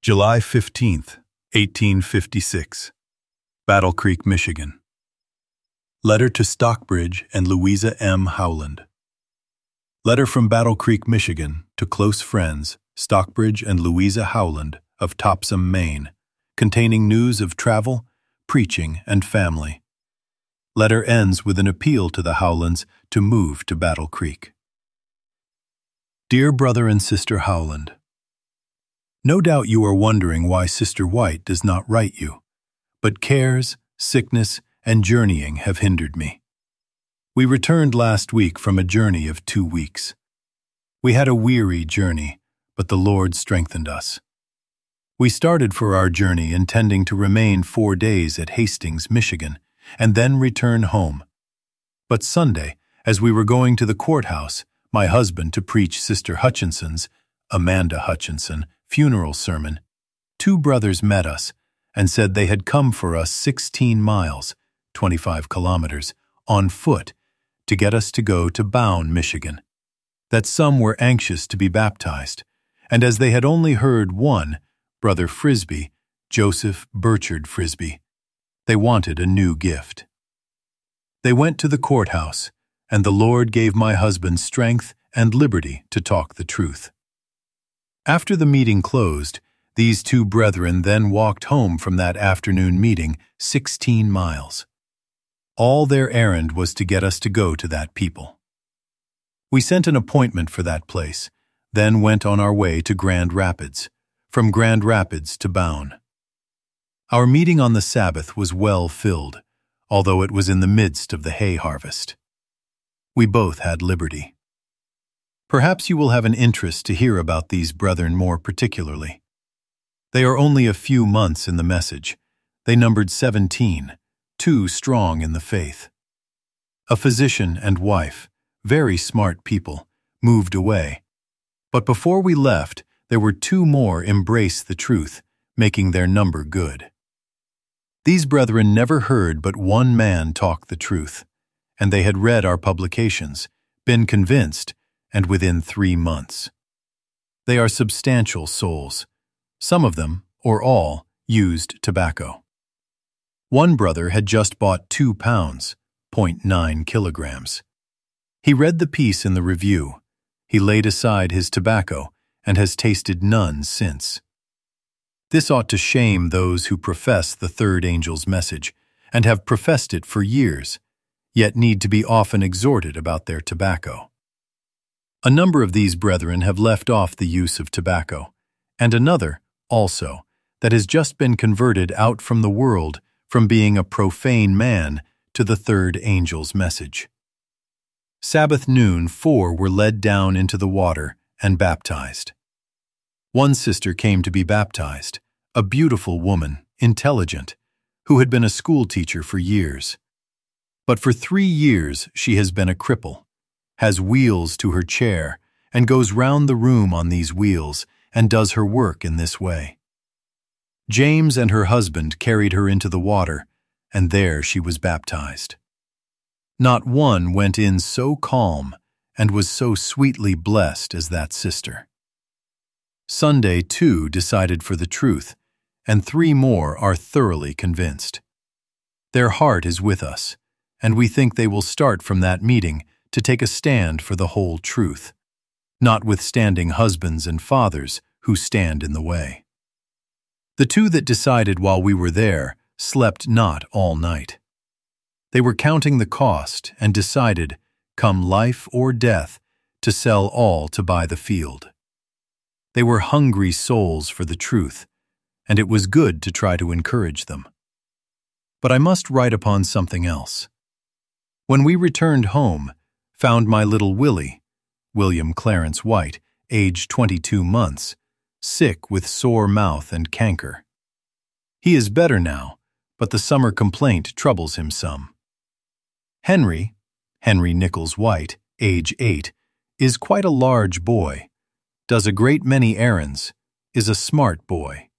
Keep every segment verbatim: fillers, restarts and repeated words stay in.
July fifteenth, eighteen fifty-six. Battle Creek, Michigan. Letter to Stockbridge and Louisa M. Howland. Letter from Battle Creek, Michigan, to close friends, Stockbridge and Louisa Howland of Topsham, Maine, containing news of travel, preaching, and family. Letter ends with an appeal to the Howlands to move to Battle Creek. Dear Brother and Sister Howland, no doubt you are wondering why Sister White does not write you, but cares, sickness, and journeying have hindered me. We returned last week from a journey of two weeks. We had a weary journey, but the Lord strengthened us. We started for our journey intending to remain four days at Hastings, Michigan, and then return home. But Sunday, as we were going to the courthouse, my husband to preach Sister Hutchinson's, Amanda Hutchinson, funeral sermon, two brothers met us and said they had come for us sixteen miles, twenty-five kilometers, on foot to get us to go to Bowen, Michigan, that some were anxious to be baptized, and as they had only heard one, Brother Frisbee, Joseph Burchard Frisbee, they wanted a new gift. They went to the courthouse, and the Lord gave my husband strength and liberty to talk the truth. After the meeting closed, these two brethren then walked home from that afternoon meeting sixteen miles. All their errand was to get us to go to that people. We sent an appointment for that place, then went on our way to Grand Rapids, from Grand Rapids to Bowen. Our meeting on the Sabbath was well filled, although it was in the midst of the hay harvest. We both had liberty. Perhaps you will have an interest to hear about these brethren more particularly. They are only a few months in the message. They numbered seventeen, two strong in the faith. A physician and wife, very smart people, moved away. But before we left, there were two more embrace the truth, making their number good. These brethren never heard but one man talk the truth, and they had read our publications, been convinced, and within three months. They are substantial souls. Some of them, or all, used tobacco. One brother had just bought two pounds, point nine kilograms. He read the piece in the review. He laid aside his tobacco and has tasted none since. This ought to shame those who profess the third angel's message and have professed it for years, yet need to be often exhorted about their tobacco. A number of these brethren have left off the use of tobacco, and another, also, that has just been converted out from the world from being a profane man to the third angel's message. Sabbath noon, four were led down into the water and baptized. One sister came to be baptized, a beautiful woman, intelligent, who had been a school teacher for years. But for three years she has been a cripple, has wheels to her chair, and goes round the room on these wheels and does her work in this way. James and her husband carried her into the water, and there she was baptized. Not one went in so calm and was so sweetly blessed as that sister. Sunday, too, decided for the truth, and three more are thoroughly convinced. Their heart is with us, and we think they will start from that meeting to take a stand for the whole truth, notwithstanding husbands and fathers who stand in the way. The two that decided while we were there slept not all night. They were counting the cost and decided, come life or death, to sell all to buy the field. They were hungry souls for the truth, and it was good to try to encourage them. But I must write upon something else. When we returned home, found my little Willie, William Clarence White, age twenty-two months, sick with sore mouth and canker. He is better now, but the summer complaint troubles him some. Henry, Henry Nichols White, age eight, is quite a large boy, does a great many errands, is a smart boy.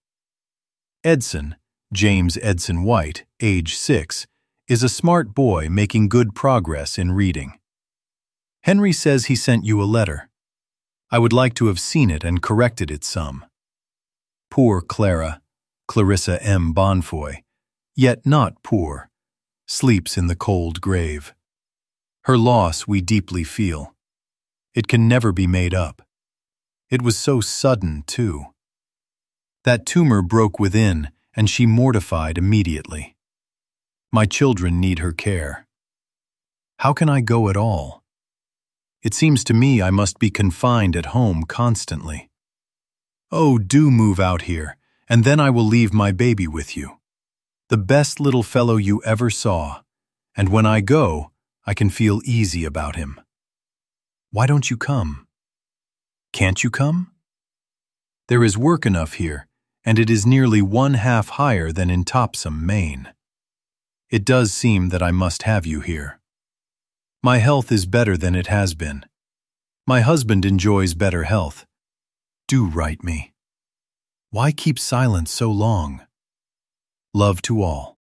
Edson, James Edson White, age six, is a smart boy making good progress in reading. Henry says he sent you a letter. I would like to have seen it and corrected it some. Poor Clara, Clarissa M. Bonfoy, yet not poor, sleeps in the cold grave. Her loss we deeply feel. It can never be made up. It was so sudden, too. That tumor broke within, and she mortified immediately. My children need her care. How can I go at all? It seems to me I must be confined at home constantly. Oh, do move out here, and then I will leave my baby with you. The best little fellow you ever saw, and when I go, I can feel easy about him. Why don't you come? Can't you come? There is work enough here, and it is nearly one half higher than in Topsham, Maine. It does seem that I must have you here. My health is better than it has been. My husband enjoys better health. Do write me. Why keep silent so long? Love to all.